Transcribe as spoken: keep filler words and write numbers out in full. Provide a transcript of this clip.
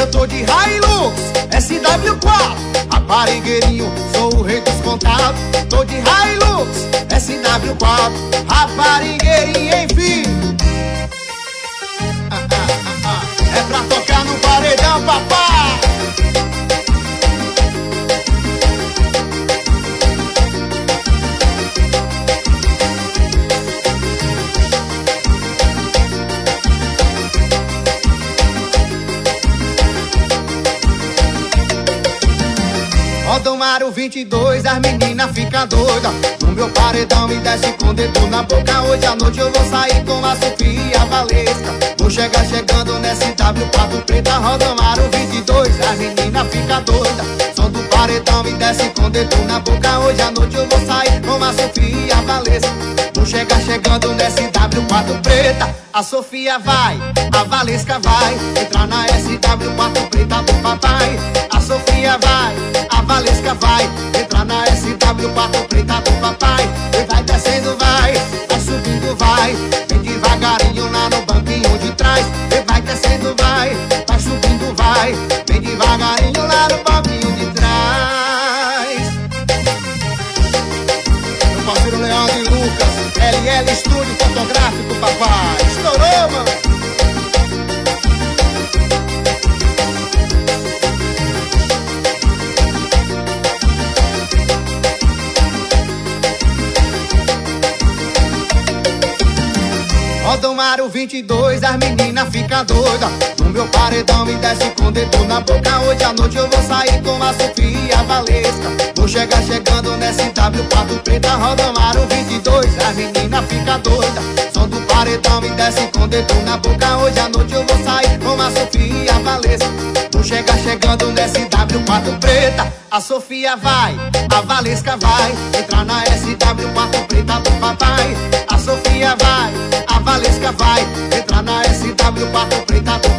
Eu tô de Hilux, S W quatro, raparigueirinho, sou o rei dos contatos. Tô de Hilux, S W quatro, raparigueirinho, enfim. ah, ah, ah, ah. É pra tocar no paredão, papai. Rodomaro vinte e dois, as meninas ficam doidas. No meu paredão me desce com dedo na boca. Hoje à noite eu vou sair com a Sofia Valesca. Vou chegar chegando nessa W quatro preta. Rodomaro vinte e dois, as meninas ficam doidas. Som do paredão me desce com dedo na boca. Hoje à noite eu vou sair com a Sofia Valesca. Vou chegar chegando nessa W quatro preta. A Sofia vai, a Valesca vai entrar na S W quatro preta do papai. A Sofia vai, a Valesca vai entrar na S W quatro preta do papai. E vai descendo, vai, vai subindo, vai, vem devagarinho lá no banquinho de trás. E vai descendo, vai, vai subindo, vai, vem devagarinho lá no banquinho de trás. Meu parceiro Leandro e Lucas, L L Estúdio Fotográfico, papai. Estourou, mano. Rodomaro vinte e dois, as meninas ficam doidas. No meu paredão me desce com dedo na boca. Hoje à noite eu vou sair com a Sofia Valesca. Vou chegar chegando nessa W quatro preta. Rodomaro vinte e dois, as meninas ficam doidas. Som do paredão me desce com dedo na boca. Hoje à noite eu vou sair com a Sofia Valesca. Vou chegar chegando nessa W quatro preta. A Sofia vai, a Valesca vai entrar na S W quatro preta do papai. A Sofia vai, a Valesca vai entrar na S W quatro preta do